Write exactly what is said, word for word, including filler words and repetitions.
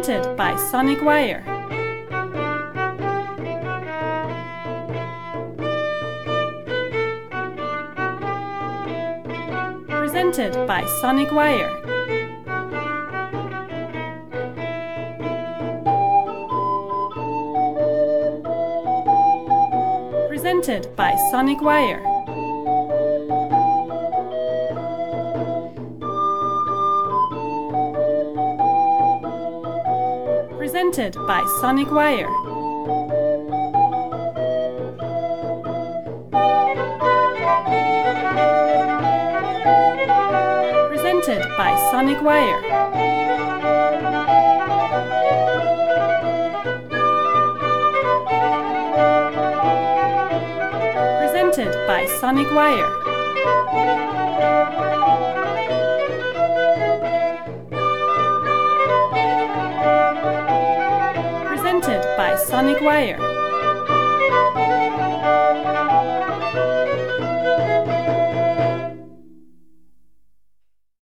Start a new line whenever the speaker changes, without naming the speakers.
Presented by Sonic Wire. Presented by Sonic Wire. Presented by Sonic Wire. Presented by Sonic Wire. Presented by Sonic Wire. Presented by Sonic Wire. Presented by Sonic Wire.